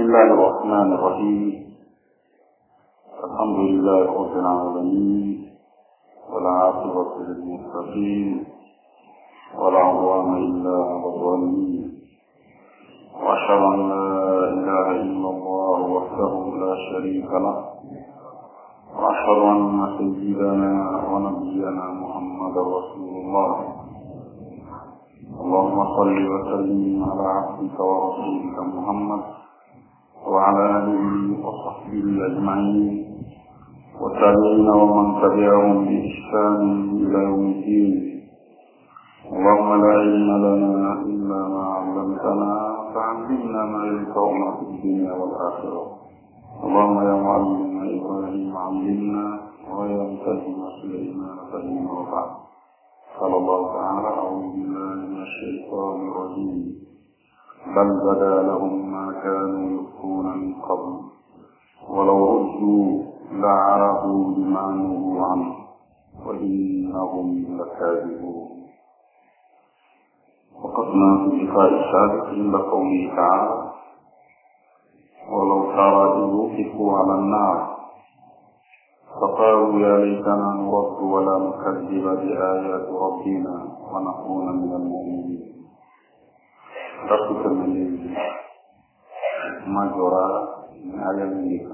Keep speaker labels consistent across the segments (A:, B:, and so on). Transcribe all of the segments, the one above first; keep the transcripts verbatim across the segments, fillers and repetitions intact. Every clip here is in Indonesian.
A: الله الرحمن الرحيم الحمد لله رب العالمين والعاقبة للمتقين ولا عدوان إلا على الظالمين وأشهد أن لا إله إلا الله وحده لا شريك له وأشهد أن سيدنا ونبينا محمد رسول الله اللهم صل وسلم على عبدك ورسولك محمد وعلى آله وصحبه أجمعين والتابعين ومن تبعهم بإحسان إلى يوم الدين اللهم لا علم لنا إلا ما علمتنا فعلمنا ما ينفعنا في الدنيا والآخرة اللهم يا معلم إبراهيم علمنا ويا مفهم سليمان فهمنا وبعد قال الله تعالى أعوذ بالله من الشيطان الرجيم بل بدا لهم ما كانوا يخفون من قبل ولو ردوا لعادوا لما نهوا عنه وإنهم لكاذبون وقفنا في اللقاء السابق عند قوله تعالى ولو ترى إذ وقفوا على النار فقالوا يا ليتنا نرد ولا نكذب بآيات ربنا ونكون من المؤمنين ربك من ما جرى من آيات نيكا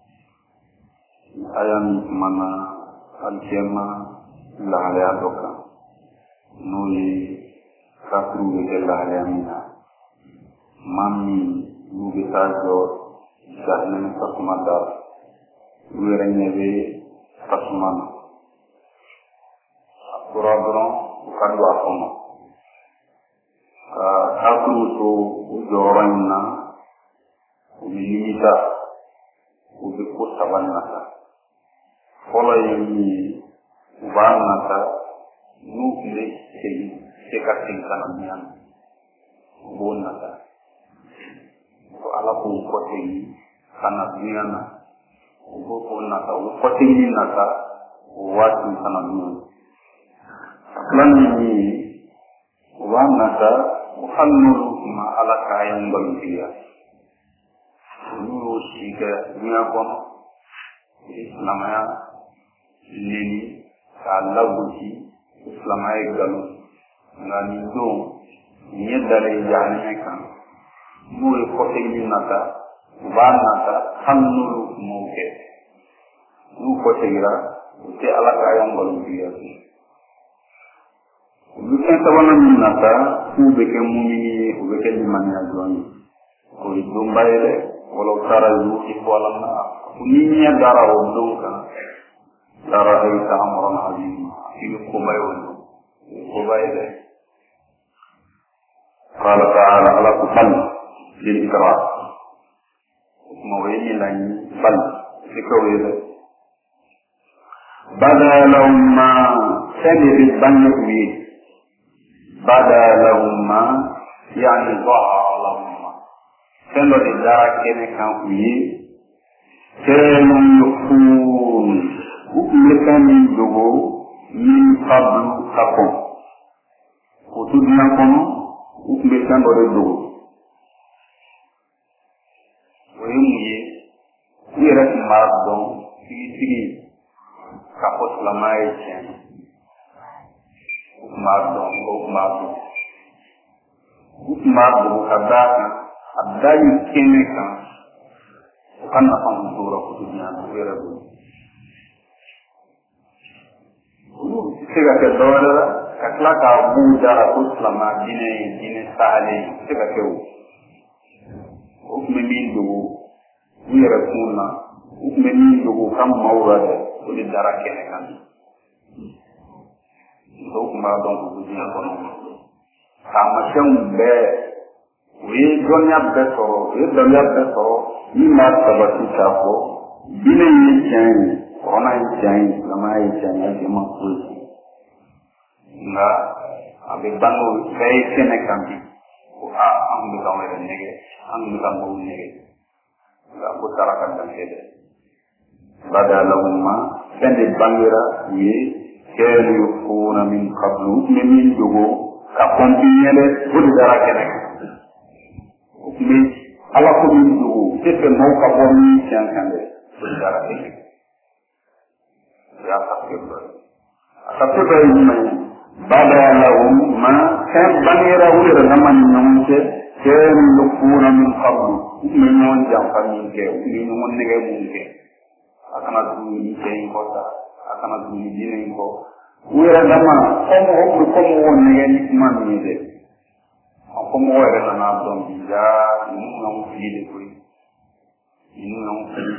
A: آيات منا الجنة إلا عليها دوكا نولي كافرو بجل عليها منا مامي نوبي تاجو جهنم تسمى دار wéré be tasmana kuradron kadu akono aku to ujoranna ulimita ubi kusabanata fola yemi ubanata nukle segi sekating kanamian ubonata ko ala ko kote kanamiana uko nata ukotingi nata watu sana nini lani ni wanata uhanulu ma ala kayan baluntia nuru sika dunia kono islamaya nini alabuti islamaya galu ngani do nyedale jahannama kan nuru kotingi nata wanata hanulu muke nu ko tegira te ala ka yang balu dia lu kan tabana minata ku be ke mumini ku be ke limani ajoni ko idumbaile wala tara yu ki walana kuninya dara wondonka dara ay ta'amran azim fi ko bayo ko baile qala ta'ala ala qul lil ikra mawini lan bal fikawile bada lahum ma sami bannawi bada lahum ma yani dhahara lahum ma sendo di dara kene kan wi kenu yufun ukmekan dogo min qablu kapo kutudna kono ukmekan dogo oyimuye yere mardon fitiri kapot lamai chen mardon ko mardon mardon kada adai kene kan kan apa sura kutunya yere bu sega ke dora kakla ka buda uslama dine dine sale sega ke ukme min dugu wira kuna ukme min dugu kam mawrade uli dara kene kan do kuma don ko dina kono kama shambe wi donya beto wi donya beto ni ma sabati chako bine ni chen ona ni chen lama ni chen ya ma ko na abe bango kai kene kan a ang bitaw na nege ang bitaw mo nege la ko tarakan dan kede bada lahumma kende bangira ye kelu yufuna min qablu min dugo ka kontinele budi dara kene ukmi ala ko min dugo utepe mauka bomi siankande sudara ini ya takbir takbir ini badalahum ma kan banira wira naman nyonke ken lukuna min qablu min non jamfani ke min non nege munke akana duni ke kota akana duni dine ko wira nama komo hokku komo wonne ni man ni de komo wira na don bija ni non fili ko ni non fili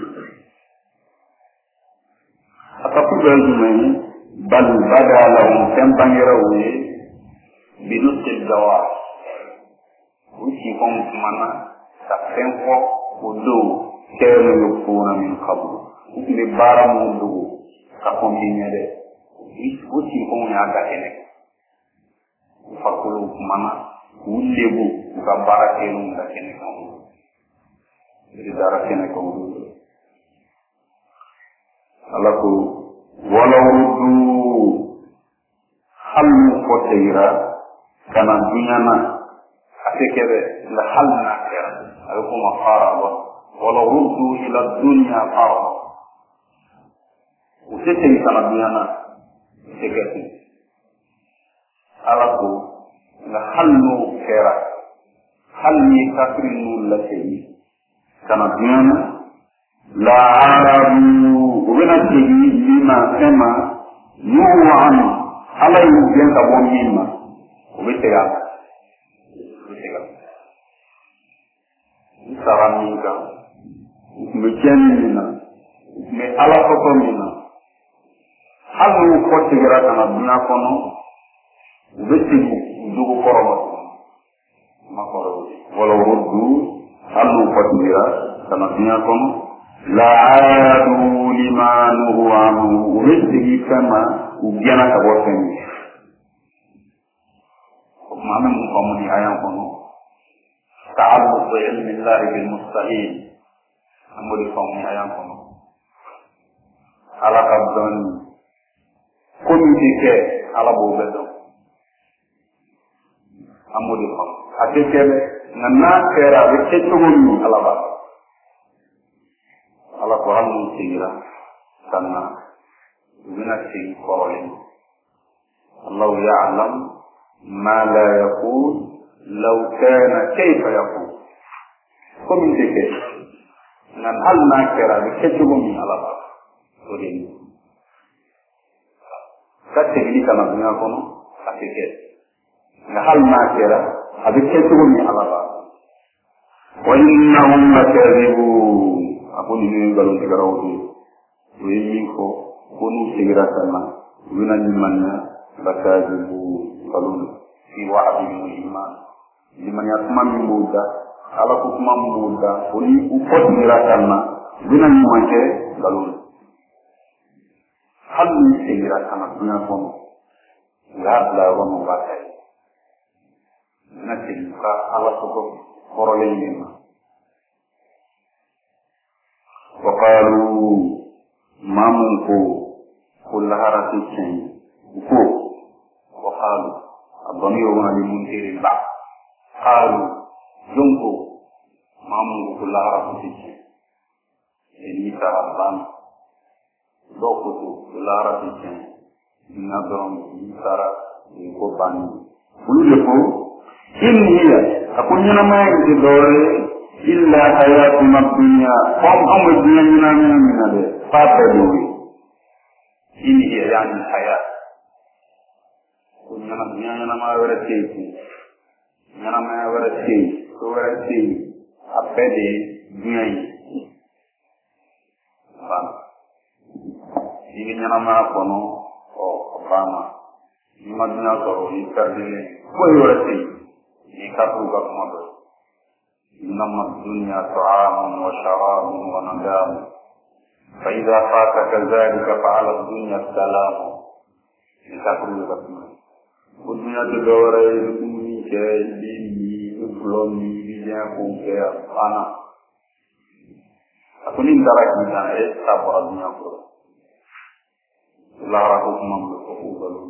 A: takbir ini bal badalahum kan bangira wi binutil jawab uci kon mana sakten ko odo kero yopuna min qablu ni baram odo ka kon dinyade uci kon ya ga ene fakulu mana ulebu ka barake nun ga ene kon di dara kene kon alako walau rudu halu koteira kana dunyana atekebe la halna kera alkuma faraba walau rudu ila dunya faraba usete kana dunyana teketi alako la halu kera halni kakrinu la seyi kana dunyana la arabu ubena tegi lima sema yuhu anu ala yu bienta bonima ubetega ubetega saramika mecheni me ala koko mina halu kote gira kana dunya kono ubetegu dugu koroba makoro wala urdu halu kote gira kana dunya kono la adu limanu anu ubetegi kama ubiana kaboten mama mkomuni ayam kono ta'alluq bi ilmi Allah bil mustahil amuli komuni ayam kono ala kabdon kunti ke ala bobedo amuli kom ateke nanna kera wetchumuni ala ba ala ko hamu sigira sanna بنفسه قائل الله يعلم ما لا يقول لو كان كيف يقول كم تكي نان هل ناكرا بكتبهم على بعض تريد كتبني كما بنا كنو أتكي هل ناكرا بكتبهم على بعض وإنهم لكاذبون أقول لي قالوا تقرأوا ويمينكو kunu sigira sana wina nyimanya bakazibu balun fi wa'dil iman limanya kuma muda ala ku kuma muda oni upot sigira sana wina nyimanya balun halu sigira sana dunya kono ya la wono bakai na tilka ala ko korole nyima wa qalu mamunku كل هرسي شيء وكو وقالوا الضمير هنا لمنكر بعض قالوا جنكو مامو كل هرسي شيء إني ترى دوكو كل هرسي شيء نظرم ترى يكوباني بلوكو إن هي أكون ينما يجدور إلا حياتنا الدنيا قام أمر الدنيا من من هذا فاتدوي ini dia yang saya punya namanya nama berarti nama berarti berarti apa di dunia ini apa ini nama kono oh Obama nama dunia kono ini kerja kau berarti ini kapu kapu mana nama dunia ta'am wa syarab wa nadam فإذا فاتك ذلك فعلى الدنيا السلام يسافر لكم والدنيا تدور يكوني كالبي يفلوني بيجاكم كأنا أكون إنتراك من أن أستطيع الدنيا كله لا رأيكم مملكة أولو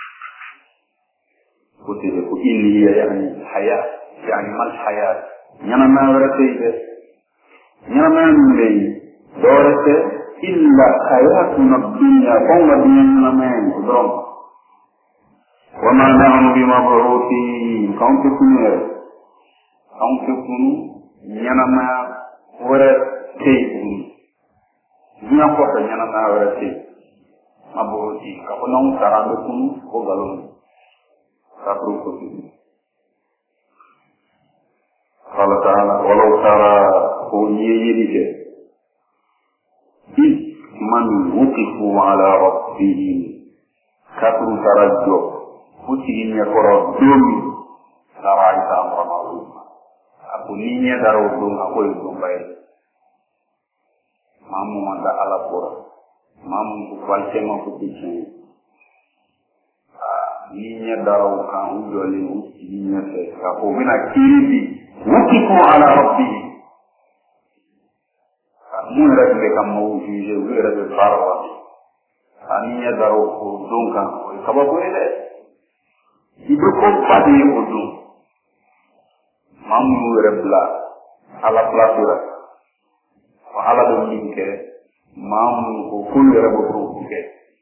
A: كتير إني يعني الحياة يعني ما الحياة يعني ما ورثي ñamen le dorete illa hayatuna dunya konga dunya ñamen drom wa ma nahnu bi mabrutin kaunte kunere kaunte kunu ñanama wara tey dunya ko ta ñanama wara tey mabrutin ka ko non tarande kunu ko galon ka pro ko قال تعالى ولو ترى قوية إذ من وقفوا على ربهم كفروا ترجو فتهم يقرأ دومي لرأيت أمر معلوما أقول نيني دارو دوم أقول دوم باي مامو ماذا على قرى مامو كفالتما فتشين نيني دارو كان أجولي نيني سيكافو من أكيري وقفوا على ربهم mun rek be kam mo juje wi rek farwa ani ya daro ko donka ko sababu ile ibu ko padi ko dun mamu rebla ala platura wa ala do ninke mamu ko ko rebo ko ke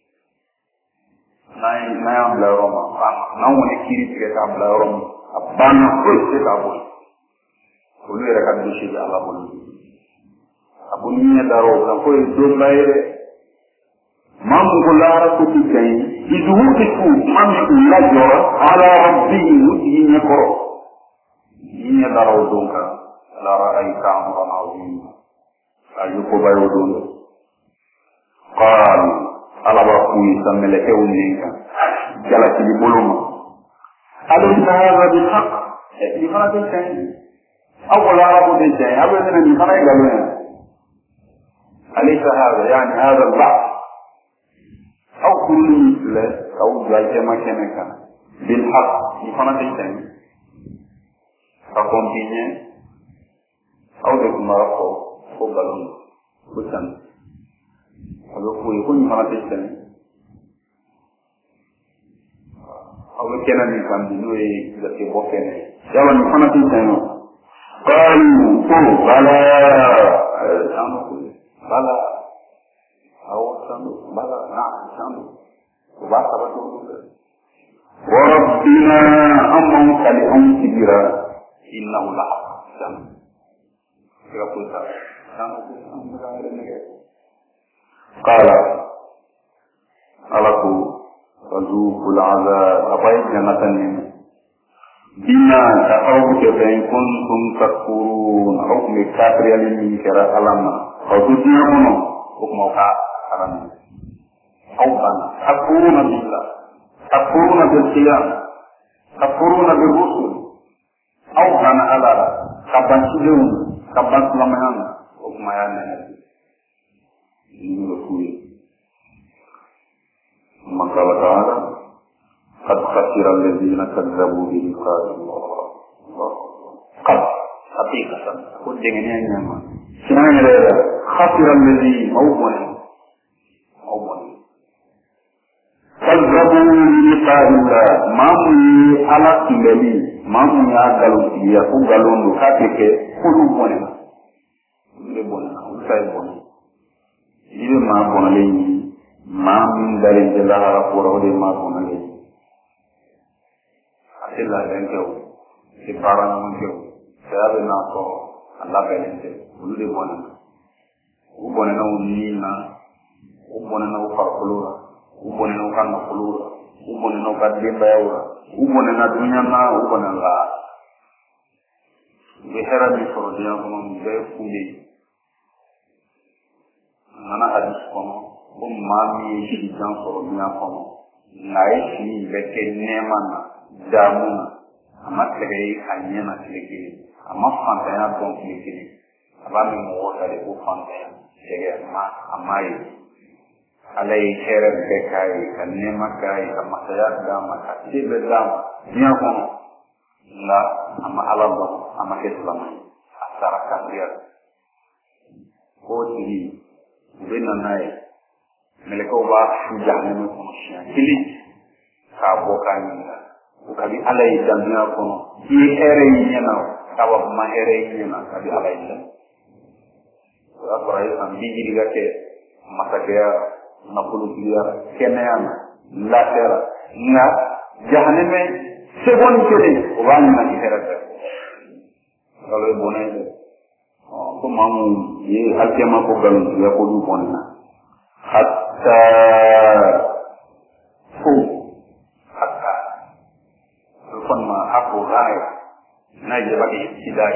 A: nay nay am la roma na woni kiri ke tam la roma abana ko se ka bo ko rek ka dushi ala bo abunya daro kan ko do bayre mam ko lara ko ti kay idu ko ku mam ko la jora ala rabbihi wudi ko ni daro do kan lara ay ka amran azim ayu ko bayo do qal ala ba ku samele e uninka jala ti boluma alaysa hadha bil haqq ni fara de tay awala rabu de tay abena ni fara galuna أليس هذا يعني هذا البعض أو كل مثل أو ذلك ما كان كان بالحق يفعل تجتمع فقوم بينه أو ذلك ما رفضه فقالون بسن ولو يكون يفعل تجتمع أو كان يفعل بنوه ذلك بوكene يوم يفعل تجتمع قالوا بلى bala aw sanu bala na sanu wa sabatu wa rabbina amman kali an tibira innahu la haqq kira puta sanu sanu ne qala alaku fazuqul azab apai janatan bima ta'awudu in kuntum takfurun aw mikafir min kira alama Khususnya kuno, hukum ka haram. Auban, takfuruna billah, takfuruna bil qiyam, takfuruna bil rusul. Auban ala kaban sidun, kaban selamahan, hukum ayat nabi. Ini berkuih. Maka Allah Ta'ala, qad khasira alladhina kadzabu bi liqa'i Allah. Qad, haqiqatan, aku dengannya nyaman. Sebenarnya خسر الذي موضوع موضوع كذبوا بلقاء الله مامي على كلمي مامي على يا كغالون كاتيكه كلو بوننا le bonna usay bonna ile ma bonna le mami dari jela raporo de ma bonna le asila denke o e para non ke o sabe na ko alla belente ulu bonna ubone na unina ubone na ufarkulura ubone na ukana kulura ubone na ukadimba yaura ubone na dunya na ubone la behera ni sorodiya kuma mbe kumbe nana hadis kono bum mami shi jan sorodiya kono ngai shi beke nema na damuna amma tere anyena tere amma fanta ya don tere abami mo wota de ko fanta ya tere ma amai alai tere bekai kanne makai amma saya dama kasibe dama dia kono la amma alaba amma islam asara kandiya ko tiri bena nae meleko ba sujane mo kono shi kili ka bokan ukabi alai damia kono ki ere nyena kawa ma ere nyena kabi alai ay san bigi diga ke masakaya napulu biya keneyan latera nga jahanname segon kene wani na iherata kalau bonai ko mamu ye alkema ko gal ya ko du bonna hatta fu hatta kon ma aku rai na je bagi ibtidai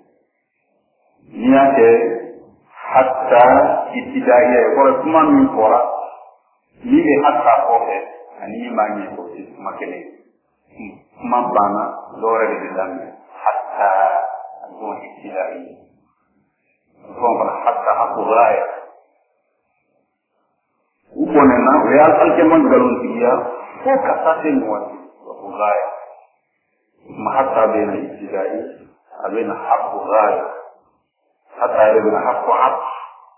A: niate hatta ibtidai ko kuma min fora ni be hatta ko he ani manye ko makene kuma bana dore de dan hatta ko ibtidai ko hatta aku rai ubone na real alkeman galon tiya ko kasate mwati ko rai حتى بين ابتدائي بين حق غاية حتى بين حق عطف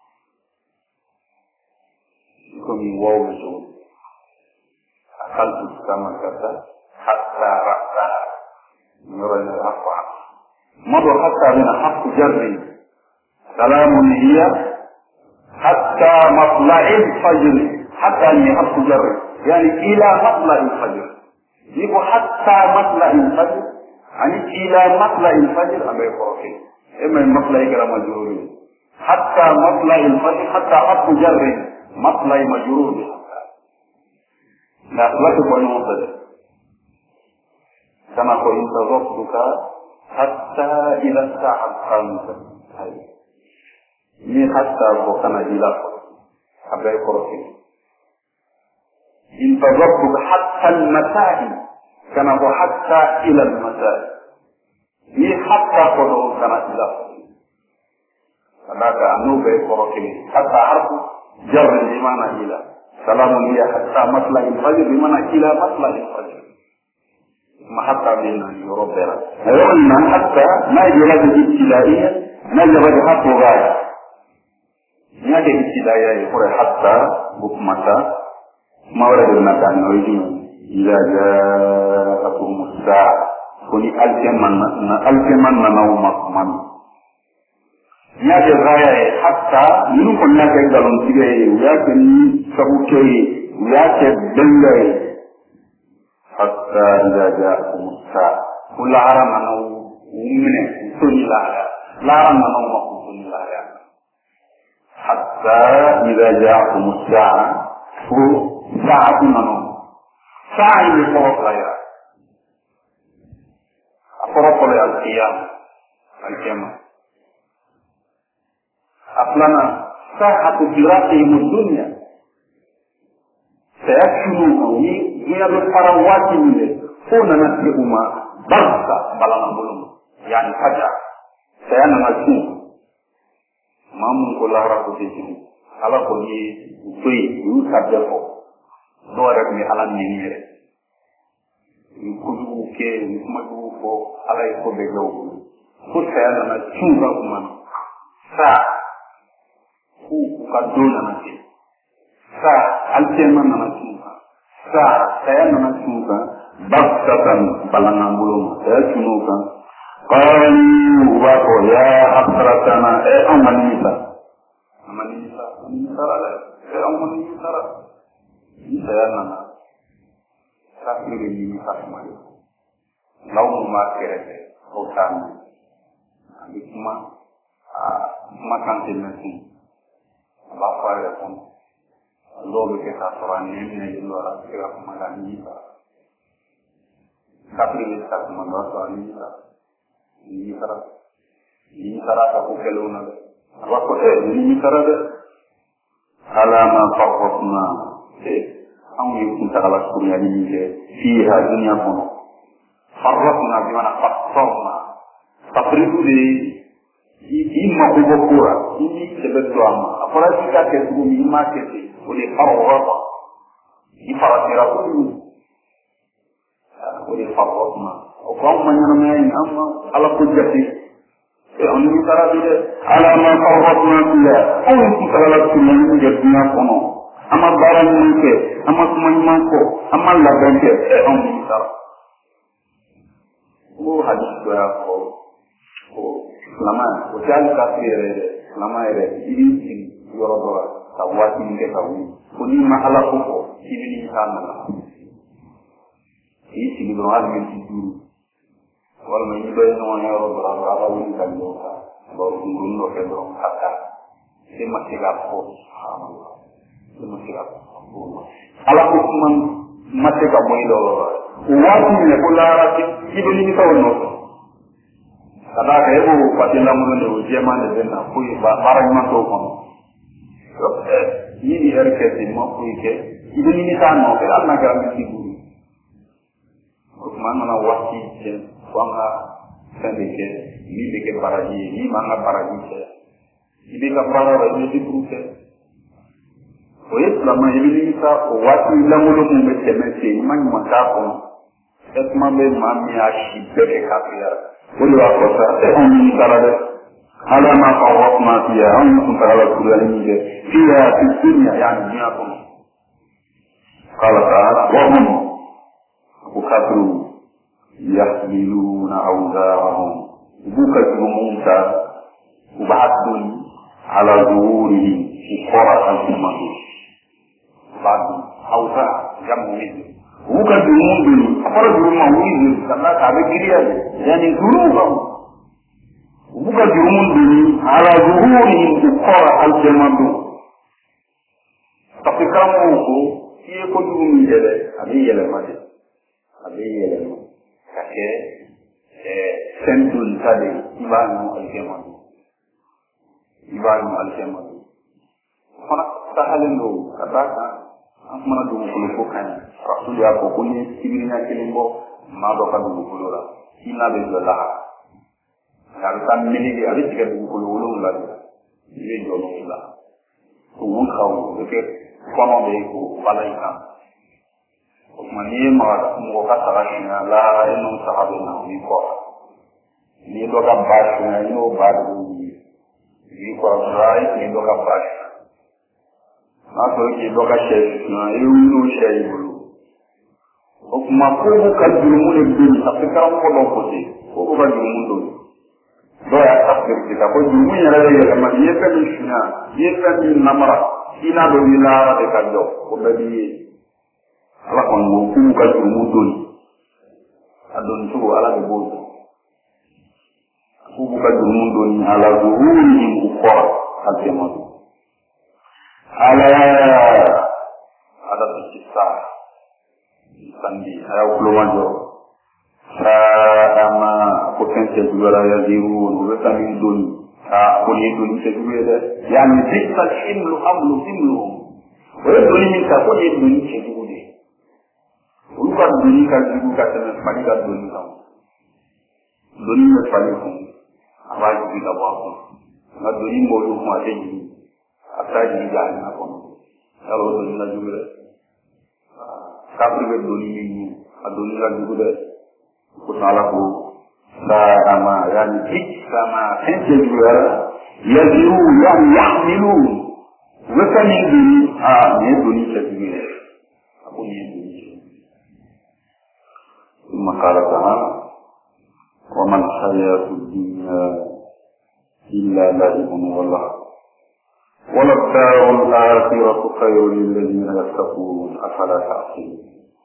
A: يكون واو جون أقلت كما كذا حتى رأسها نرى حق عطف مضى حتى بين حق جر سلام هي حتى مطلع الفجر حتى هي حق جر يعني إلى مطلع الفجر يقول حتى مطلع الفجر يعني إلى مطلع الفجر أما يقول إما المطلع كلام مجرور حتى مطلع الفجر حتى حق جر مطلع مجرور لا لا تقول مطلع كما قل انتظرتك حتى إلى الساعة الخامسة ini حتى وكان إلى أما يقول انتظرتك حتى المساء كما هو حتى إلى المساء هي حتى قدر كان إلى فذاك أنه بيقرأ حتى حرف جر بمعنى إلى سلام هي حتى مطلع الفجر بمعنى إلى مطلع الفجر ما حتى بيننا يربنا أيضا حتى ما يجرد الابتدائية ما يجرد حق غاية ما يجرد الابتدائية يقول حتى بكمتا ما ورد المكان نويجين إذا جاءكم الساعة كوني ألكمان ألكمان نوم مكمان نادي غاية حتى منو كنا كيدالون تيجي وياكن سبوكي وياكن دنجي حتى إذا جاءكم الساعة كل عرم نو ومنه سني لا لا عرم نو مكمان سني لا حتى إذا جاءكم الساعة هو ساعة نو ساعة فرق لها فرق لها القيام القيامة أصلنا ساعة دراسهم الدنيا سيكشنوا من الفروات منه هنا نسيئما برسة بلا نبلهم يعني فجأة سيانا نسيئ ما ممكن الله رب تجيب على كل شيء يوسف جفو doore mi ala ni re ko du ke ma du ko ala ko be gaw ko sayana na tunga kuma sa ku ka dona na ke sa altema na tunga sa sayana na tunga baktatan balana mulum sa tunuka qalu wa ko ya hasratana e amanisa amanisa amanisa ala e amanisa sayana na sakri ni sakma law ma kere ko tan abi kuma a makan tin nasi ba fare kon lo ke ta soran ni ni lo ra ke ra kuma ga ni ba sakri ni sakma no so ni ba ni sara ni sara ta ko kelo na ba ko e ni sara de alama faqatna أو يمكن تغلق يعني فيها دنيا كنا فرقنا بمعنى فقصرنا تفريق لي إما ببكورة إني سبتوا أما أفراد كاتبوا مما كتب ولي فرغضا يفرق رأيه ولي فرغضنا وقام من ينمين أما على كل جسد أنه ترى بذلك على ما فرغضنا فيها أو يمكن تغلق دنيا كنا أما بارن منك أما سمعي منك أما لبنك أم بيسار هو حديث يا أخو لما وجال كافير lama yɛrɛ i b'i sigi yɔrɔ dɔ la ka waati min kɛ ka wuli ko n'i ma ala ko fɔ i bɛ n'i taa nana k'i sigi dɔrɔn hali miniti duuru walima i bɛ ɲɔgɔn ye yɔrɔ dɔ la dɔrɔn a ka wuli ka ɲɔgɔn kan baro kunkurunin dɔ kɛ dɔrɔn ka taa e ma se k'a fɔ e ma se k'a fɔ ala ko kuma ma se ka bɔ i la o yɔrɔ la o waati minɛ ko laara i bɛ nimitaw nɔfɛ ka d'a kan e b'o papiye lankolon de o jɛman de bɛ na foyi baara ɲuman t'o kɔnɔ n'i ni hɛrɛ kɛ ten ma foyi kɛ i bɛ nimita nɔfɛ hali n'a kɛra miniti duuru o tuma an kana waati cɛ fo an ka fɛn de kɛ min bɛ kɛ baraji ye min b'an ka baraji cɛ i bɛ ka baara la i bɛ diburu kɛ o ye silamɛ i bɛ nimita o waati lankolon min bɛ tɛmɛ ten i ma ɲuman k'a kɔnɔ e kuma bɛ maa min y'a si bɛɛ kɛ k'a fiyara o de b'a fɔ sa e anw nimita la dɛ ala ma fa wa kuma fiya anw tun taara la kuruyali min kɛ fiya fi dunya yani diɲɛ kɔnɔ qala ta'ala wa hum ko kafiru yahmiluna awzarahum u ka jurumun ta u b'a dun ala zuhurihim fi qara al-umam u b'a dun awzar jamu min u ka jurumun dun a fɔra jurumun wuli sannan k'a bɛ giriya yani jurumun buka jurumun duni ala zuhurihim ukora aljamadu tapi kamu ko iye ko jurumun yele abi yele made abi yele kake eh sentun tade ibanu aljamadu ibanu aljamadu fana tahalendo kadaka amana du ko ko kan rasul ya ko kunni sibirina kelimbo ma do ka du ko la ina be dola a bɛ taa mili a bɛ tigɛ dugukolo wolonwula de la i bɛ jɔ n'o la o mun ka o bɛ kɛ kɔnɔ bɛ yen k'o bala i kan o tuma n'i ye mɔgɔ ka saga sunya la e n'o saga bɛ na o b'i kɔrɔ n'i ye dɔ ka ba sunya i n'o ba de b'o wuli i b'i kɔrɔ dɔrɔn e tun ye dɔ ka ba sunya n'a sɔrɔ k'i ye dɔ ka sɛ sunya i bɛ wuli n'o sɛ y'i bolo o tuma ko b'u ka jurumu de bɛ yen a bɛ karamɔgɔ dɔ ko ten ko b'u ka jurumu dɔ ye dɔw y'a tafsir kita ko jurumu yɛrɛ bɛ yɛlɛma i ye fɛn min sunya i ye fɛn min namara i n'a dɔ wuli laara de ka jɔ o bɛɛ b'i ye ala kɔni ko k'u ka jurumu doni a doni cogo ala de b'o dɔn k'u b'u ka jurumu doni ala zuhurihim u kɔrɔ a tɛmɛ ala ada sisa sandi a y'aw kulomajɔ sama ko fɛn cɛ juguyara yazirun u bɛ taa min doni a ko nin doni cɛ jugu ye dɛ yani bisa himlu amlu himluhum o ye doni min ta ko nin ye doni cɛ jugu de ye olu ka doni ka jugu ka tɛmɛ fali ka doni kan doni bɛ fali kun a b'a jigi ka bɔ a kɔnɔ nka doni m'olu kun a tɛ jigi a bɛ taa jigi jahannama kɔnɔ yala o doni ka jugu dɛ kafiri bɛ doni min ɲini a doni ka jugu dɛ kusalaku sama yani sama sente juga yaziru yang yahmilu wekan ini ah ni duni sedih aku ni duni maka ta'ala wa man hayatud dunya illa lahibun wallah wala darul akhiratu khairul lil ladzina yattaqun afala ta'qilun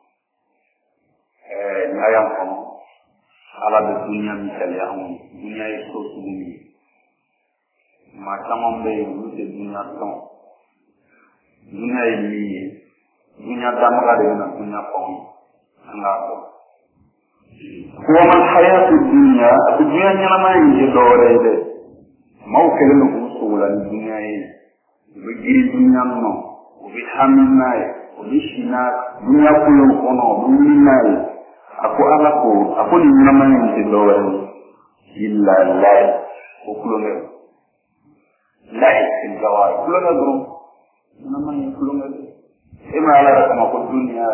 A: eh ayam kamu ala bɛ dunya misaliya anw ye dunya ye so sugu min ye maa caman bɛ yen olu tɛ dunya dɔn dunya ye min ye dunya damaga de bɛna dunya fɔ anw ye an k'a dɔn wa man hayatu dunya a bɛ dunya ɲɛnama in tɛ dɔwɛrɛ ye dɛ maaw kɛlen don k'u sogo la ni dunya ye u bɛ giri dunya nɔ u bɛ hami n'a ye u bɛ si n'a dunya kolo kɔnɔ u bɛ wuli n'a ye a ko ala ko a ko nin ɲɛnama in tɛ dɔwɛrɛ ye illa layi o kulonkɛ layi gawa kulonkɛ dɔrɔn ɲɛnama in kulonkɛ e ma ala yɛrɛ kama ko dunya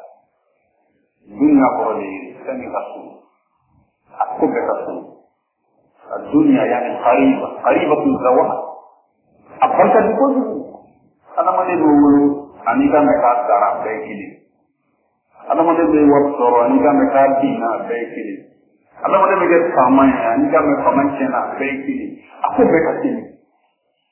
A: dunya kɔrɔ de ye fɛn min ka sun a ko bɛɛ ka sun a dunya yani qariba qariba kun zawa a barika di kojugu adamaden bɛ wolo ani ka mɛn k'a sara bɛɛ kelen adamaden bɛ wari sɔrɔ ani ka mɛn k'a binna bɛɛ ye kelen adamaden bɛ kɛ faama ye ani ka mɛn faama tiɲɛna bɛɛ ye kelen a ko bɛɛ ka teli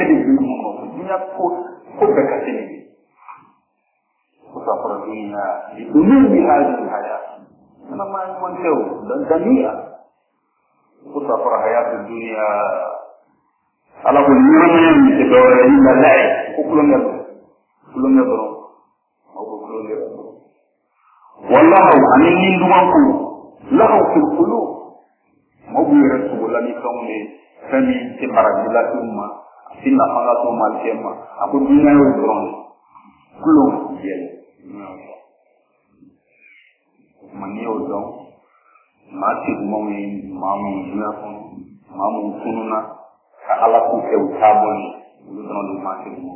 A: bedi mo dunya ko ko be ka tini ko sa para dunya di dunya di hadhihi hayat ana ma mon tew dan dunya ko sa para hayat dunya ala ko ni ma ni te do illa la'i ko ko ngal ko ngal bro ko ko ngal wallahu anin ni dumanku lahu fil qulub mobu rasul lani kamne kami ci barabila umma sinna fanga to mal tema aku dunya yo dron kullu yel mani o don ma ci mo mi mamu dunya ko mamu kununa ka ala ku ke utaboni du don du ma ci mo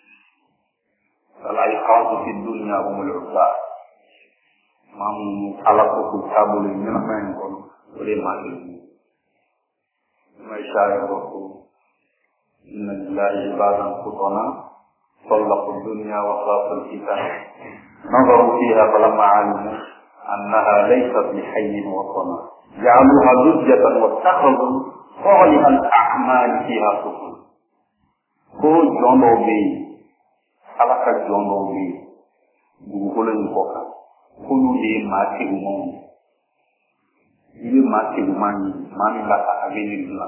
A: ala iqatu fi dunya wa mulka mamu ala ku utaboni ni na men ko ole ma ci ما يشاء إن لله عبادا فطنا طلقوا الدنيا وخافوا الفتن نظروا فيها فلما علموا أنها ليست لحي وطنا جعلوها لجة واتخذوا صالح الأعمال فيها سفنا كو جونو بي خلق جونو بي بوغولن كوكا كونو دي ماتي مون il mati umani mani la avenir la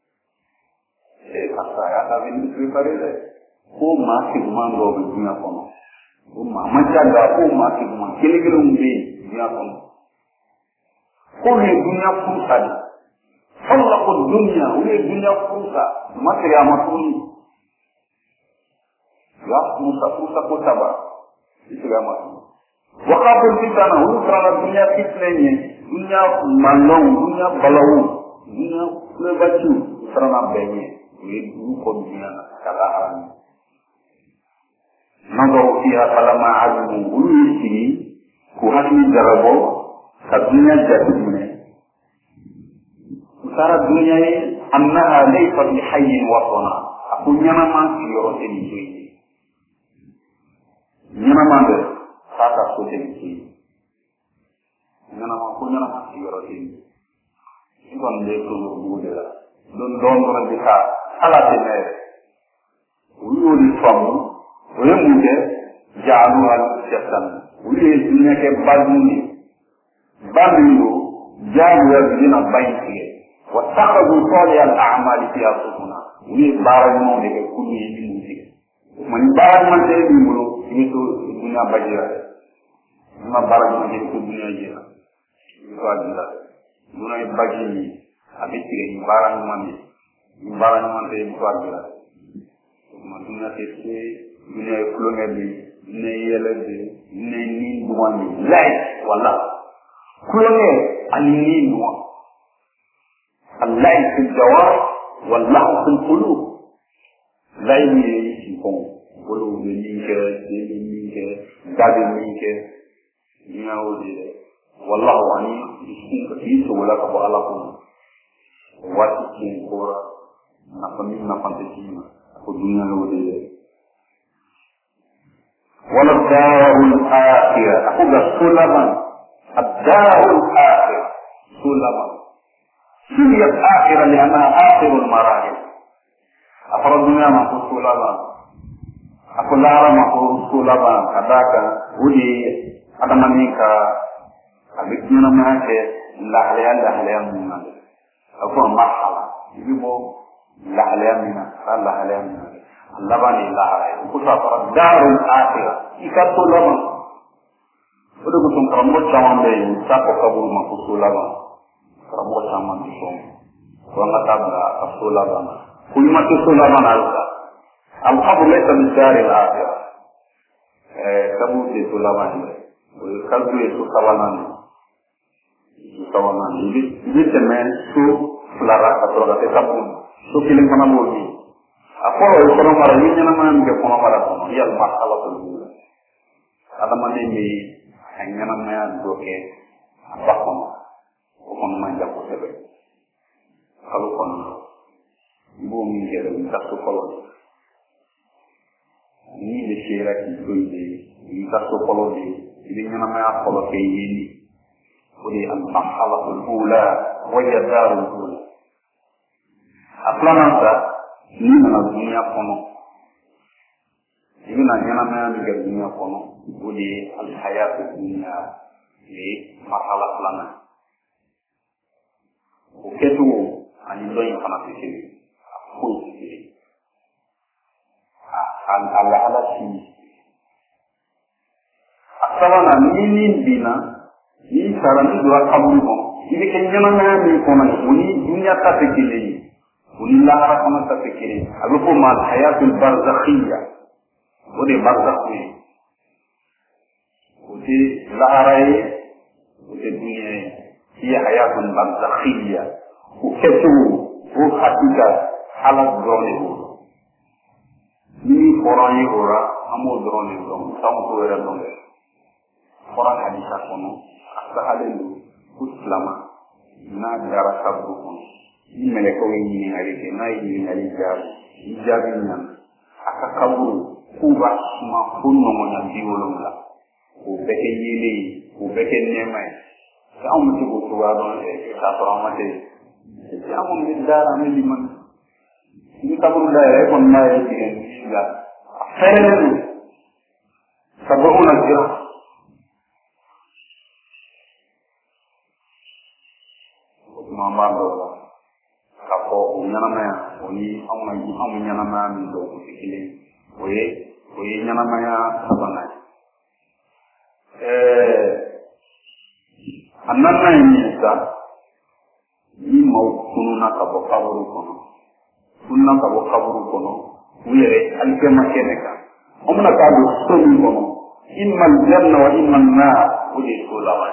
A: e passa ya avenir preparare ko mati umani ro dunya kono ko mama jaga ko mati umani kele kele umbe dunya kono ko ne dunya fursa ni Allah ko dunya ule dunya fursa matri amatuni ya fursa fursa ko taba islama wa qabul fitana hu tra dunya fitnenye dunia malong, dunia balau, dunia lebacu, serana benye, ini dulu dunia kalahan. Nagau fiha kalama azimu ulu isi, kuhani jarabo, dunia jatuh ini. Usara dunia ini, annaha laifat lihayyin wasona. Aku nyana mati orang ini ini. Nyana mati, kata sudah ini. Nyana ma ko nyana ma ci yoro ci kon de ko bu de la don don ko di ka ala te ne wu di famu wu mu de jaalu al shaytan wu ye dunya ke baduni badindo jaalu ya dina bayti wa takhadhu salih al a'mal fi asfuna wu ye bara mo de ko ni ni ci man bara man de bi mu ni to dunya bajira ma bara mo de ko dunya jira itu adalah mulai bagi ini habis tiga barang mandi barang mandi itu adalah dunia sesi dunia kulonnya di dunia yele di dunia ini duani lain wala kulonnya ini dua lain sejawar wala sempuluh lain ini simpong bulu ini ke ini ke dadi ini ke nyau والله عني يسكن ولا كبر لكم واتكين كورا نفهمين نفهمتين الدنيا لودي ولا الدار الآخرة أقول سلما الدار الآخرة سلما سميت آخرة لأنها آخر المراحل أفرد الدنيا ما هو سلما أقول لا ما هو سلما كذاك ودي ada manika avec ñu na ke la haleya la haleya minna ako mahala yibo la haleya minna la haleya minna Allah bani la haleya ko sa fara darul akhirah ikato lama odo ko ton kamo chama be sa ko kabul ma ko sulama kamo chama ni so ko ngata ba ko sulama kulma to sulama na alka al qabr laysa min daril akhirah eh kamu di sulama ni kalbu itu kawanan kawanan ini ini temen su lara atau kata kamu su kilim mana boleh apa orang orang marah ini nama mereka orang marah pun ia masalah tu ada mana ini hanya namanya doke apa pun orang manja pun sebab kalau pun bumi jadi satu koloni ini dikira itu ini satu koloni ini namanya kalau kayak ini, boleh al-mahalatul ula, wajah darul ula. Apalagi ni na dunia kono ibina yana ma mi ga dunia kono odi al hayat dunia ni marhala lana o ketu ani do yin fana fikiri ko fikiri al ala ala si asawana ni ni bina ni sarani do akabu ko ibe kenyana na mi kono ni dunia ta fikiri ولله رحمة تفكيرين أقول ما الحياة البرزخية ودي برزخية ودي ظهري ودي الدنيا هي حياة برزخية وكتو هو حقيقة حالة دروني هو ni Quran yi ora amo drone do sam ko wera do Quran hadisa kono asahalen do islama na dara sabbu kono ni meleko ni ngari ke na yi ngari jar ijabi nan aka kaburu kuba ma funno mo na biwolum la ko beke yele ko beke nemay sa am ci ko tuwa don e sa to amate ci amum ni dara me liman ni kaburu la e kon ma e ci ni ga feren sabuna jira ma ma do ko ñanama oni amna yi amu ñanama mi do ko fikile oye oye ñanama ya sabana eh anana ni sa ni mau kununa ka bo kaburu kono kununa ka bo kaburu kono uyere alke makeneka amna ka do soni kono imma aljanna wa imma an-nar udi sulawa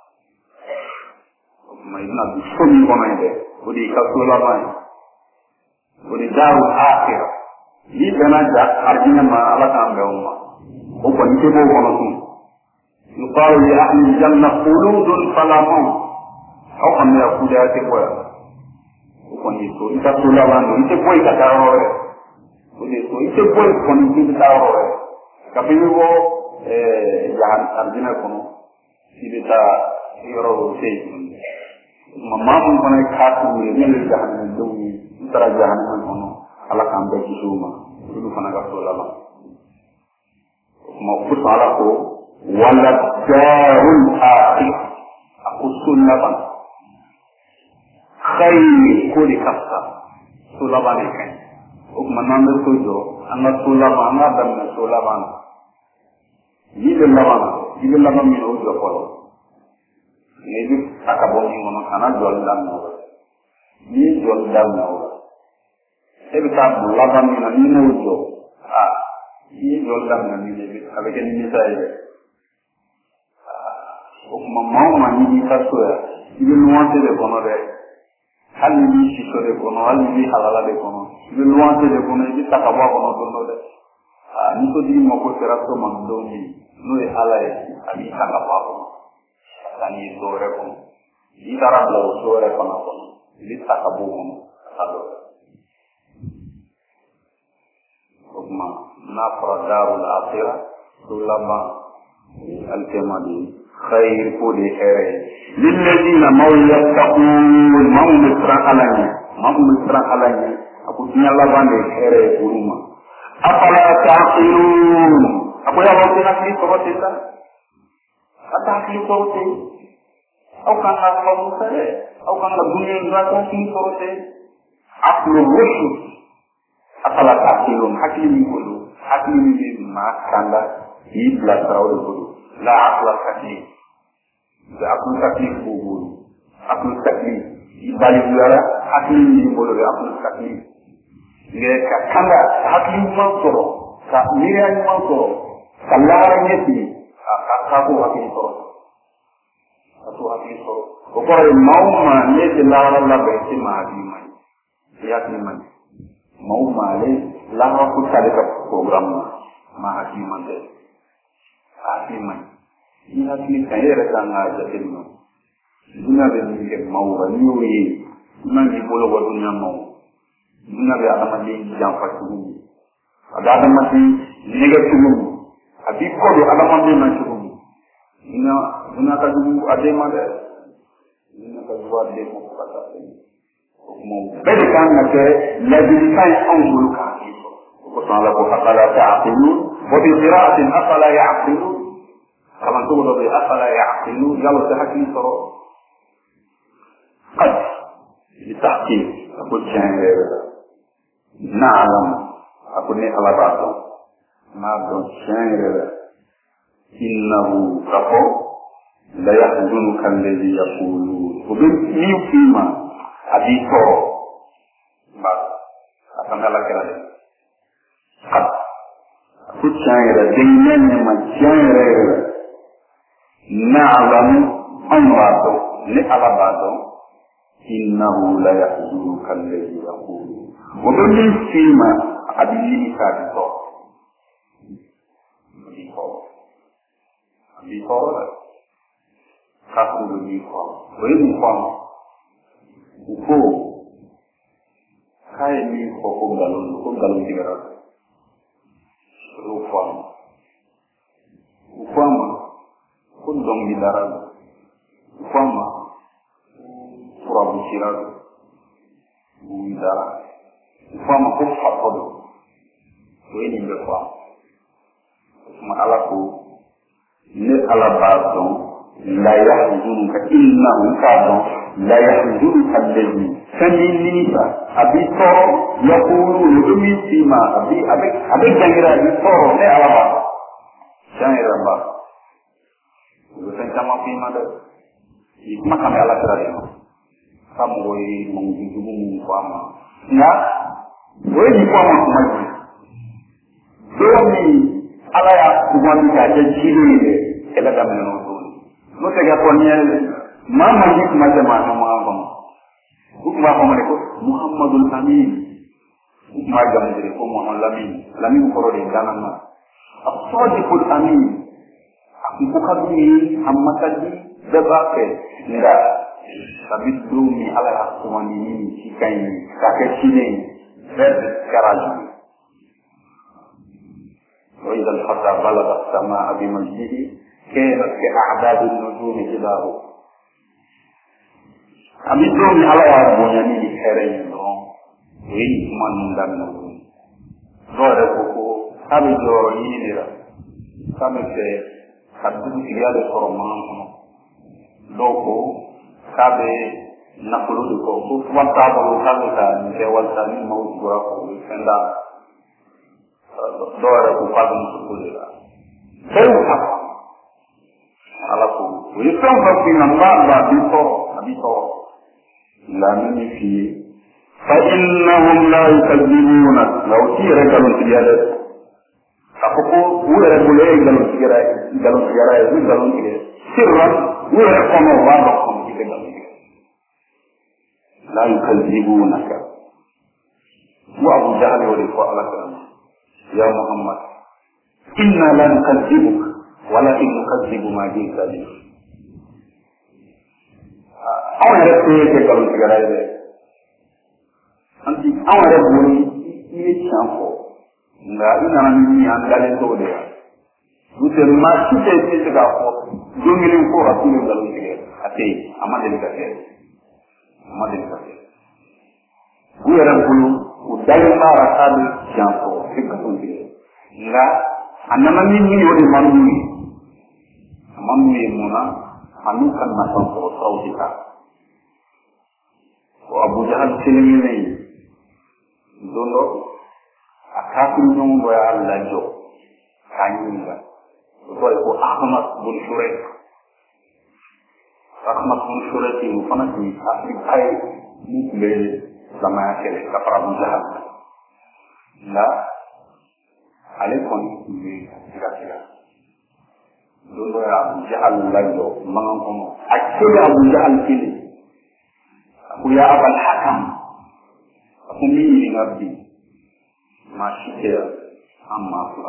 A: ma ina do soni kono ide udi ka sulawa udi daru akhir ni dana da arjina ma ala ta ambe umma o ko ni ko kono sun yuqalu li ahli al-janna khuludun fala maut aw kan ya kuda te ko o ko ni so ita sulawa no ite ko ita daru re udi so ite ko ko ni ita daru re kapini wo eh jahan arjina kono sibita yoro sey mamamu kono khatu ni ni jahan do tara jahanam kono ala kambe ci suma dulu fana ga so lama mo fusala ko wala darul akhir aku sunnaban khayr ko di kafta sulabane kan o manambe ko jo anna sulaba anna dam sulaban ni de lawan ni de lawan mi o jo ko ni bi akabo ni ngono kana jol dam no ni jol dam no ebi ka laban ni na ni no jo ah ni jol dam na ni bi avec ni misay o kuma mama ni ka so ya ni nuante de kono de hal ni si so de kono hal ni halala de kono ni nuante de kono ni ta ka ba kono do de ah ni ko di mo ko tera so man do ni no e hala e abi ta ka ba kono tani do re kono ni dara lo so re kono kono ni ta ka bo kono ado kuma na fardarul akhirah sulama al-kamali khair kuli khair lilladheena mawyattaqun mawmitra alani mawmitra alani aku nyala bande khair kuruma apala ta'qilun aku ya waktu nanti sobat kita ataqil sote au kan la musare au kan la dunia ngrata ki sote aqlu rushd apala ta'qilun hakimi kulu hakimi ma kanda ibla tarawul kulu la aqla hakim da akul taklif bubul akul taklif ibali yara hakimi bolo akul taklif nge ka kanda hakim man soro ka mirian man soro kallara nyeti ka ko hakim soro to hakim soro ko ko mauma ne la la be ti ma di mai ya ni mai mauma le la ko tale ka program ma hakim man de hakim man ni hakim kayere kan ga jatinno duna be ni ke mauma ni wi man di bolo wa dunya mau duna be adama ni jam fatu ada adama ni negative abi ko do adama ni na chubu ina duna ka du adema de ina ka du ade mo ka ta bɛɛ de kan ka kɛ ladilikan ye anw bolo k'a kɛ o kosɔn ala ko afala ta'qilun wa bi qira'atin afala ya'qilun kalancogo dɔ bɛ yen afala ya'qilun yala o tɛ hakili sɔrɔ qad bi tahqiq a ko tiɲɛ yɛrɛ la na'lam a ko ne ala b'a dɔn n'a dɔn tiɲɛ yɛrɛ la innahu ka fɔ la yahzunuka alladhi yaqulun o bɛ min f'i ma a b'i tɔɔrɔ ba a kan ala kɛra dɛ a ko tiɲɛ yɛrɛ denkɛ ne ma tiɲɛ yɛrɛ yɛrɛ na'lamu anw b'a dɔn ne ala b'a dɔn innahu la yahzunuka alladhi yaqulun o bɛ min f'i ma a b'i ɲini k'a b'i tɔɔrɔ a b'i tɔɔrɔ a b'i tɔɔrɔ dɛ k'a ko bɛ b'i tɔɔrɔ o ye mun fɔ a ma u ko k'a ye min fɔ ko nkalon don ko nkalon tigɛra o y'o fɔ a ma u ko a ma ko dɔnkilidara don u ko a ma furabusira don buwidara u ko a ma ko fatɔ don o ye nin bɛɛ fɔ a ma o tuma ala ko ne ala b'a dɔn la yahzunka innahu k'a dɔn la yahzunka alladhi fɛn min nimisa a b'i tɔɔrɔ yaqulun o min f'i ma a bɛ a bɛ a bɛ jangira a b'i tɔɔrɔ ne ala b'a dɔn tiɲɛ yɛrɛ b'a o bɛ fɛn caman f'i ma dɛ i kuma kan bɛ ala kira de ma ka mɔgɔ ye mankutujugu min fɔ a ma nka o ye nin fɔ a ma kuma jumɛn don min ala y'a sugandi k'a kɛ cilen ye dɛ kɛlɛ daminɛ o don n'o tɛ kɛ fɔ ni ye maa maa ni kuma tɛ maa ɲɔgɔn kɔnɔ u tun b'a fɔ ma de ko muhamadu amin u tun b'a jamu de ko muhamadu lamin lamin kɔrɔ de gana ma a sɔɔdi ko amin a kun ko ka d'u ye a ma ka di bɛɛ b'a fɛ nka kabi don min ala y'a sugandi ni nin ci ka ɲi k'a kɛ cilen ye bɛɛ kɛra jugu وإذا الفتى بلغ السماء بمجده كانت كأعداد النجوم جباهه ami don ala ya bonya ni di kere no wi man ndam no do re ko ko sabe joro ni ni ra sabe ke kadu ti ya de ko man no do ko sabe na ko do ko ko wata ba sabe ta ni ke wata ni mo gura ko senda do re ko pa dum ko de la sai ha ala ko wi san ba ki na ba ba bi ko abi ko la mini fi fa innahum la yukadzibuna law tira kalon tiyale akoko wure bule galon tiyara galon tiyara yi galon tiyara sirran wure kono wa ba kono tiyara la yukadzibuna ka wa abu jahl wa li qala ya muhammad inna la nukadzibuka walakin nukadzibu ma ji'ta bihi awon yɛrɛ tun ye kɛ nkalon tigɛla ye dɛ anti anw yɛrɛ bolo i ye tiɲɛ fɔ nka i nana ni min ye an dalen t'o de la n'o tɛ maa si tɛ se se k'a fɔ don kelen ko a tun bɛ nkalon tigɛ a tɛ yen a ma deli ka kɛ a ma deli ka kɛ u yɛrɛ bolo u dalen b'a la k'a bɛ tiɲɛ fɔ a tɛ nkalon tigɛ nka a nana ni min ye o de ma n'u ye a ma n'u ye mun na a n'u ka nafa sɔrɔ siraw de kan. Abu Jahal kelen ne don dɔ a kafiri ɲɔgɔn dɔ y'a lajɔ k'a ɲininka o tɔgɔ ye ko Ahmad bun Shurayh Ahmad bun Shurayh o fana tun ye Afirika ye min tun bɛ silamɛya kɛlɛ ka fara Abu Jahal nka ale kɔni tun bɛ siga siga don dɔ y'a Abu Jahal lajɔ mankan kɔnɔ a kelen Abu Jahal kelen ko ya abal hakam ko min ni ngabbi ma shikira amma fula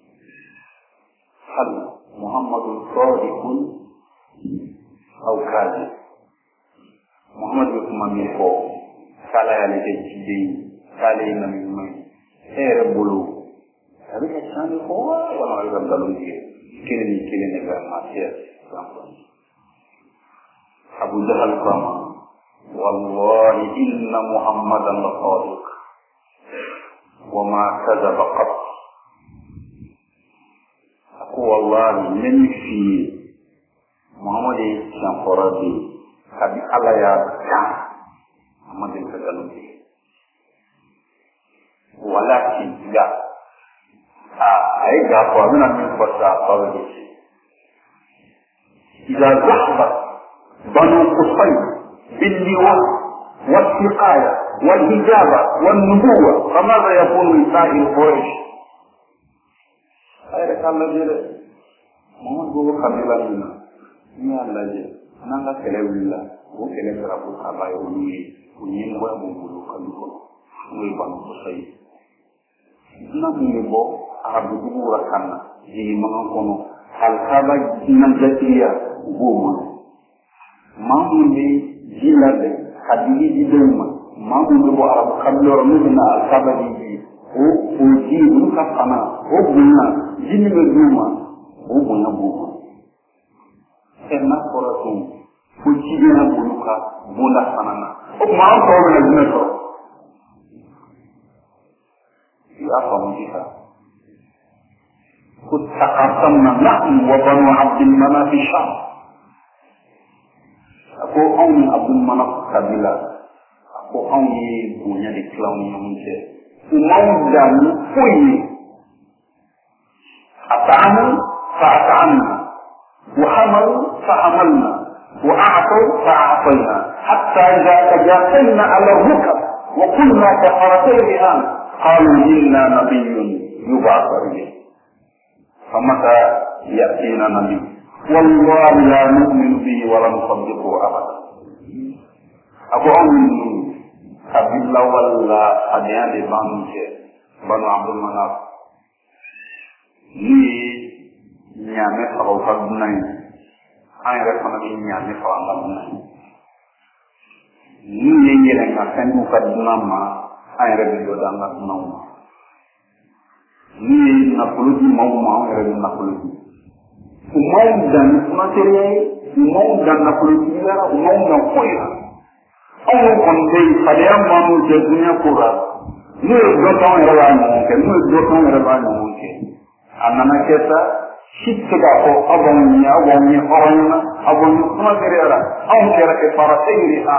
A: hal muhammadun sadiqun aw kadhib muhammad kuma mi ko kala ya le jide kala ina mi mai ere bulu abi ka chani ko wala wala dalon ke kene ni kene ne ga ma ya Abu Jahal kama wallahi inna Muhammadan laqadiq wa ma kadzaba qat. Aku wallahi min fi Muhammad yang foradi kadi Allah ya kan Muhammad yang tergantung. Walakin tidak ay gapo amina min fasa qawli idza zahaba banu qusay bil liwa wal siqaya wal hijaba wal nubuwa famadha yakunu li sa'il quraish ay kala dire mo go kabila ni ni Allah je nanga kelewilla o kele rabu abayo ni kunyin wa bulu kaluko ni banu qusay na mo arabu dubura kanna jigi mangan kono hal kaba nan jatiya bomo mamundi jilade hadigi jidema mamundi bo arabu kablo mudina al kaba jigi o o ji nuka kana o bunna jinni be duma o bunna bomo enna koratu ko jigina bunuka bunda sanana o ma ko be na to ya famita قد تقاسمنا نحن وبنو عبد المناف الشام. Aku awni Abdul Manaf kabila. Aku awni punya di klan yang mungkin. Umau dan puyi. Ata'anu fa'ata'anna. Wahamal fa'amalna. Wa'atu fa'atayna. Hatta idza tajasayna ala rukab. Wa kulna kafaratayhan. Qalu inna nabiyyun yub'athu ilayhi. فمتى يأتينا نبي والله لا نؤمن به ولا نصدقه أبدا. Aku amin kabila wala adanya di bangsa Banu Abdul Manaf ni nyame kalau kadunai ayat mana ni nyame kalau kadunai ni ni yang akan bukan nama ayat itu dah nama ni napuluti mau mau era napuluti umau dan materiai umau dan napuluti era umau dan koira au konde pada mamu jedunya kura ni dotong era banu ke ni dotong era banu ke anana kesa sitka ko abonnya abonnya orangnya abonnya materi era au kira ke para sayyiha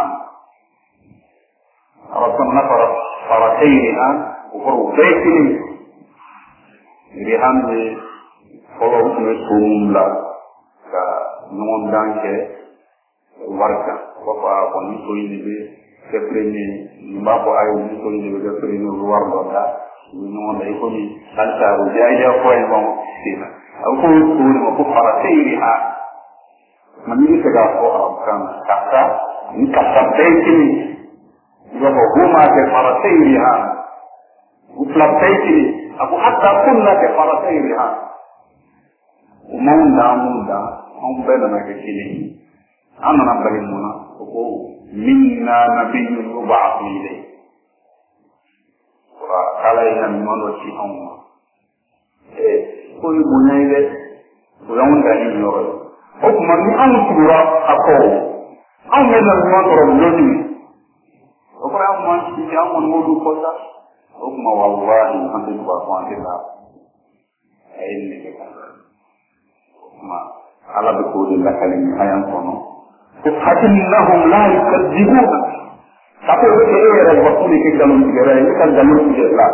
A: rabbana para para sayyiha ukuru baitini Jadi hamil, kalau punya sumber, ka nondan ke warga, apa pun itu ini be, seperti bapa ayu itu ini be seperti luar kota, nondan itu ni salsa ujai dia apa yang mau sila. Aku itu aku para sini ha, mandi segala orang kata, ini kata ini, jika rumah ke para sini ha, uplap ini. Aku hatta kunna ke para sayyiha umanda munda on bela na ke kini ana na bali muna ko minna nabiyyun yub'ath ilayhi wa kala ina mano ci amma eh ko ni bunaide ko yon da ni yoro o kuma ni an sura ako an mena mo to ro lodi o ko am man ci am mon modu ko ta Ukma wallahi nanti buat wanita ini kita. Ukma ala betul dah kali ini ayam kono. Hakinnahum la yukadzibuna. Tapi betul era waktu ini kita dalam segera ini kan dalam segera.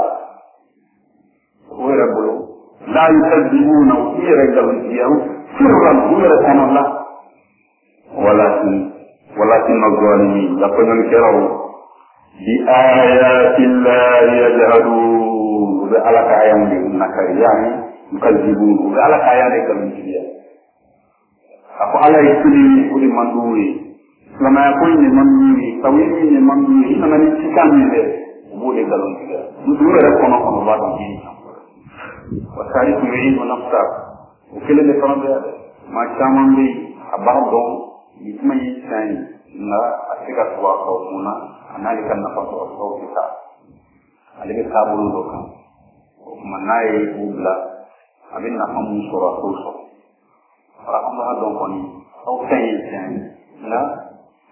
A: Era bulu. La yukadzibuna era dalam segera. Sirran era kono lah. Walakin walakin mazalimin. Lapan yang kerau. Di ayatillah yajhadun udah ala kayang di nakayang bukan jibun udah ala kayang di kementerian aku ala itu ni udah mandui selama aku ini mandui tahu ini mandui ini namanya cikan ni deh boleh dalam juga itu ada kono-kono baru ini wasari kuyi menafsir ukile de kono dia macam ambi abang dong itu macam ini na asika tua kau muna analikan nafas waktu kita, alih kabul dokan, menai ubla, abin nafas musurah khusus. Orang Allah dongkoni, au tayi tayi, na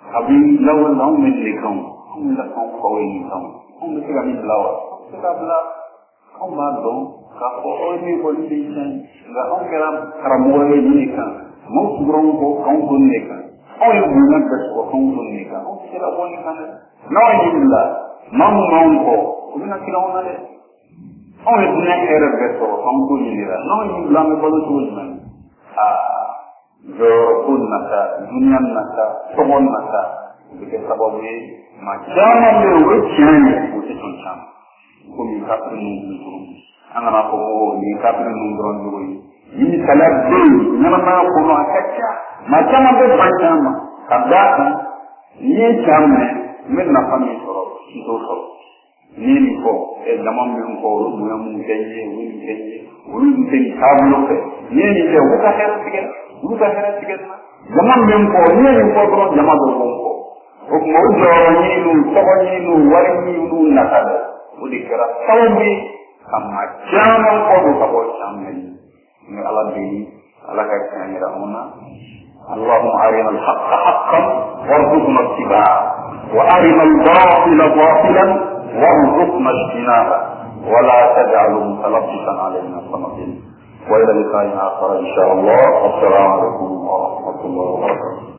A: Abi lawan lawan mendelikam, mendelik kaum kau ini kaum, kaum mesti kami belawa, kita belah, kaum badong, kau ini politician, nggak kaum kira keramuan ini kan, mau surong kau kaum pun ini kan, kau yang bukan betul kaum pun ini kan, kau kira pun ini kan, nawa ini belah, mau mau kau, kau nak kira mana deh, kau yang punya era betul kaum pun ini lah, nawa ini belah membalu tujuan, ah. Jorpun nasa, dunia nasa, togon nasa, begitu sebab ini macam mana ujian ujian macam, kami kapal nunggu, anak aku ni kapal nunggu nunggu, ini salah deh, nama aku nak kerja, macam mana macam, kadang ni jamnya, mana kami sorot, itu sorot, ni ni ko, eh zaman ni ko, bukan mungkin je, mungkin je, mungkin sabloh ke, ni ni je, bukan hal sikit. Bukan hanya sikit na. Zaman mempo, ni mempo terus zaman bermempo. Hukum orang ini, tokoh ini, waring ini, nakada. Udah kira tahu ni, sama jangan kau tahu macam ni. Ini Allah beri, Allah kata ni rahmana. Allahumma arina al-haqqa haqqan, warzuqna ittiba'ah. Wa arina al-batila batilan, warzuqna ijtinabah. ولا تجعلوا متلبسا علينا صمتين وإلى لقاء آخر إن شاء الله. والسلام عليكم ورحمة الله وبركاته.